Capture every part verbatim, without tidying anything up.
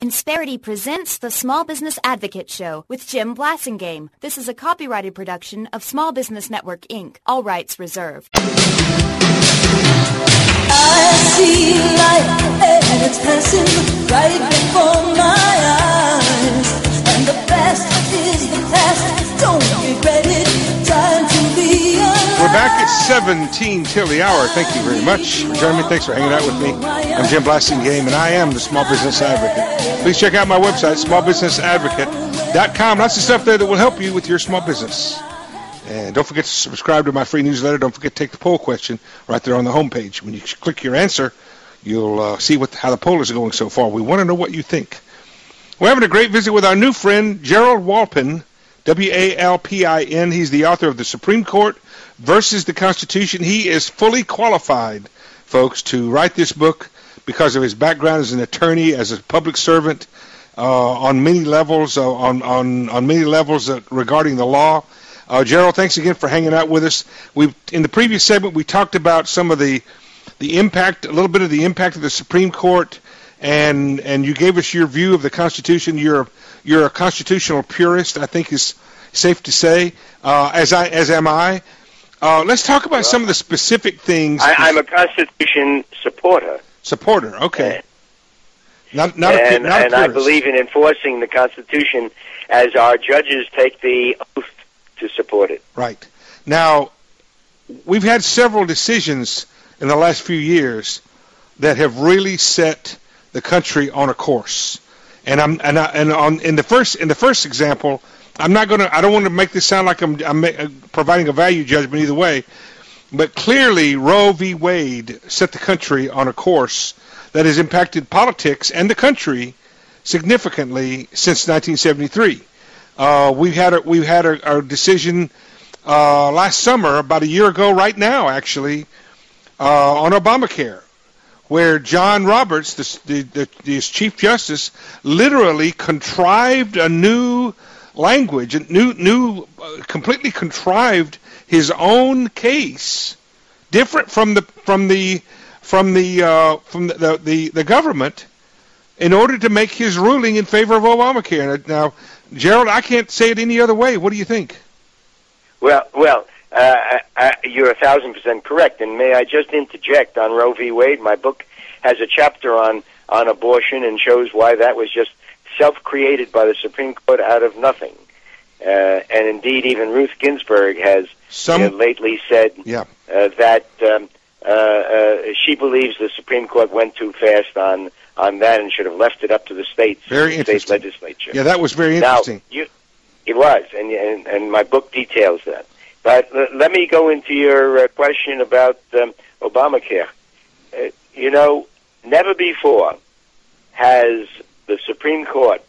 Insperity presents the Small Business Advocate Show with Jim Blasingame. This is a copyrighted production of Small Business Network, Incorporated. All rights reserved. I see life and it's passing right before my eyes. And the past is the past. Don't regret it. Time to be alive. We're back at seventeen till the hour. Thank you very much for joining me. Thanks for hanging out with me. I'm Jim Blasingame, and I am the Small Business Advocate. Please check out my website, small business advocate dot com. Lots of stuff there that will help you with your small business. And don't forget to subscribe to my free newsletter. Don't forget to take the poll question right there on the homepage. When you click your answer, you'll uh, see what how the poll is going so far. We want to know what you think. We're having a great visit with our new friend, Gerald Walpin, W A L P I N. He's the author of The Supreme Court versus the Constitution. He is fully qualified, folks, to write this book because of his background as an attorney, as a public servant, uh, on many levels, uh, on, on, on many levels uh, regarding the law. Uh, Gerald, thanks again for hanging out with us. We in the previous segment we talked about some of the the impact, a little bit of the impact of the Supreme Court, and and you gave us your view of the Constitution. You're you're a constitutional purist, I think is safe to say, uh, as I as am I. Uh, let's talk about well, some of the specific things. I, I'm a Constitution supporter. Supporter, okay. And, not not and, a, not and a I believe in enforcing the Constitution as our judges take the oath to support it. Right. Now, we've had several decisions in the last few years that have really set the country on a course. And I'm and I, and on in the first in the first example, I'm not going to I don't want to make this sound like I'm I'm providing a value judgment either way, but clearly Roe v. Wade set the country on a course that has impacted politics and the country significantly since nineteen seventy-three. Uh, we had a, we had a, a decision uh, last summer, about a year ago, right now, actually, uh, on Obamacare, where John Roberts, the, the, the, the Chief Justice, literally contrived a new language, a new, new, uh, completely contrived his own case, different from the from the from the uh, from the, the, the the government, in order to make his ruling in favor of Obamacare. Now, Gerald, I can't say it any other way. What do you think? Well, well, uh, uh, you're a thousand percent correct. And may I just interject on Roe v. Wade? My book has a chapter on, on abortion and shows why that was just self-created by the Supreme Court out of nothing. Uh, and indeed, even Ruth Ginsburg has Some, uh, lately said yeah. uh, that um, uh, uh, she believes the Supreme Court went too fast on on that and should have left it up to the states, very the state legislature. Yeah, that was very interesting. Now, you, it was, and, and and my book details that. But l- let me go into your uh, question about um, Obamacare. Uh, you know, never before has the Supreme Court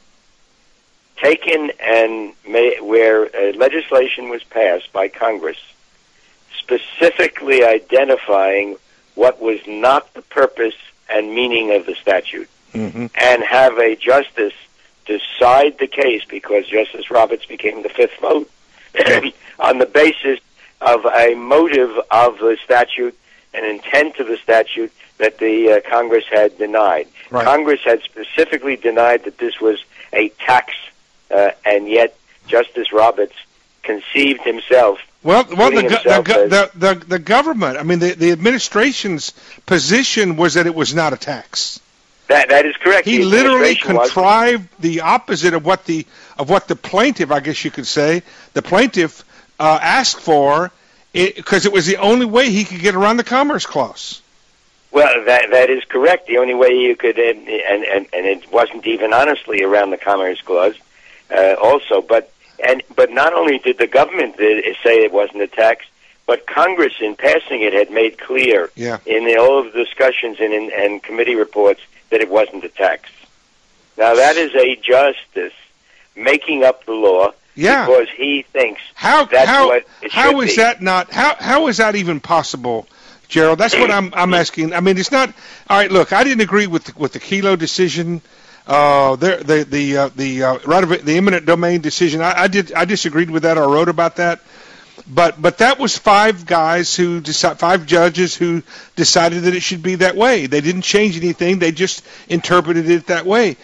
taken and may, where uh, legislation was passed by Congress, specifically identifying what was not the purpose and meaning of the statute, mm-hmm. and have a justice decide the case, because Justice Roberts became the fifth vote, on the basis of a motive of the statute, an intent of the statute that the uh, Congress had denied. Right. Congress had specifically denied that this was a tax, uh, and yet Justice Roberts conceived himself. Well, well, the, the, the, the, the government, I mean, the, the administration's position was that it was not a tax. That that is correct. He literally contrived was. the opposite of what the of what the plaintiff, I guess you could say, the plaintiff uh, asked for, because it, it was the only way he could get around the Commerce Clause. Well, that that is correct. The only way you could, and and and it wasn't even honestly around the Commerce Clause, uh, also, but. And but not only did the government say it wasn't a tax, but Congress, in passing it, had made clear yeah. in the, all of the discussions and, in, and committee reports that it wasn't a tax. Now, that is a justice making up the law yeah. because he thinks how, that's how, what it how should is be. that not? How how is that even possible, Gerald? That's what I'm I'm asking. I mean, it's not. All right, look, I didn't agree with with the Kelo decision. Uh, the the the uh, the uh, right of it, the eminent domain decision. I, I did I disagreed with that. Or wrote about that, but but that was five guys who decide, five judges who decided that it should be that way. They didn't change anything. They just interpreted it that way.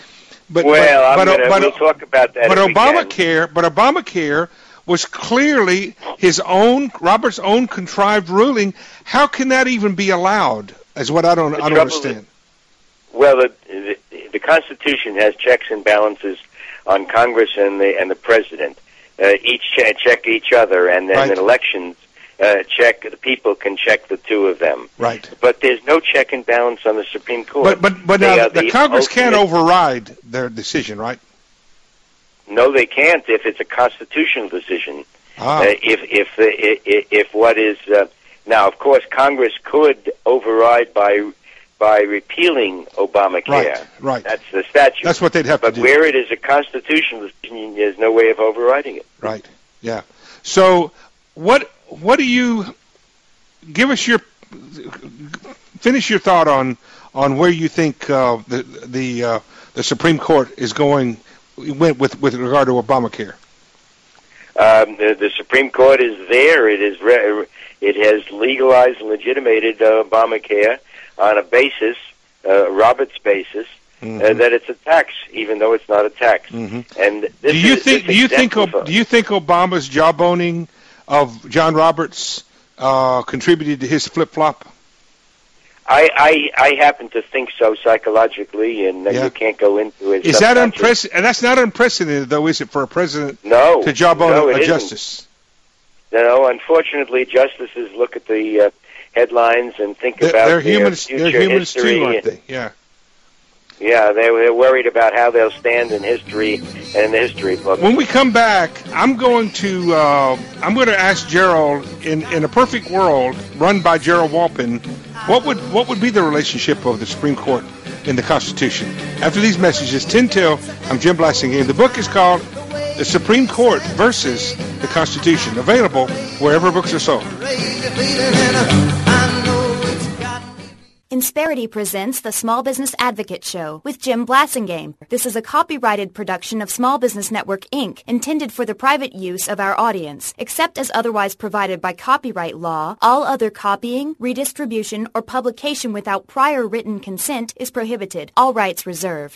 But well, but, I'm but, gonna, but, we'll talk about that. But if we Obamacare, but Obamacare was clearly his own, Robert's own contrived ruling. How can that even be allowed? Is what I don't, The I don't understand. Is, well, the, the the Constitution has checks and balances on Congress and the and the president. Uh, each ch- check each other, and then Right. in elections, uh, check the people can check the two of them. Right. But there's no check and balance on the Supreme Court. But but but They now are the, the Congress can't ultimate- override their decision, right? No, they can't if it's a constitutional decision. Ah. Uh, if if if if what is uh, now, of course, Congress could override by by repealing Obamacare. Right, right. That's the statute. That's what they'd have but to do. where it is a constitutional decision, there's no way of overriding it. Right. Yeah. So what what do you give us your finish your thought on on where you think uh, the the uh, the Supreme Court is going went with with regard to Obamacare? Um, the, the Supreme Court is there. It is re- it has legalized and legitimated uh, Obamacare on a basis, uh, Roberts' basis, mm-hmm. uh, that it's a tax, even though it's not a tax. Mm-hmm. And this do you is, think? this Do you think? exemplifies- Do you think Obama's jawboning of John Roberts uh, contributed to his flip flop? I, I I happen to think so psychologically, and uh, Yeah. you can't go into it. Is that subconscious- unprecedented? And that's not unprecedented, though, is it, for a president No, to jawbone no, a, it a isn't. justice? No, unfortunately, justices look at the uh, headlines and think They're, about they're their humans. future They're humans history. too, aren't they? Yeah. Yeah, they, they're worried about how they'll stand in history and in the history book. When we come back, I'm going to uh, I'm going to ask Gerald, in, in a perfect world run by Gerald Walpin, what would what would be the relationship of the Supreme Court in the Constitution? After these messages, ten till, I'm Jim Blassingame. The book is called The Supreme Court versus the Constitution, available wherever books are sold. Insperity presents the Small Business Advocate Show with Jim Blassingame. This is a copyrighted production of Small Business Network, Incorporated, intended for the private use of our audience. Except as otherwise provided by copyright law, all other copying, redistribution, or publication without prior written consent is prohibited. All rights reserved.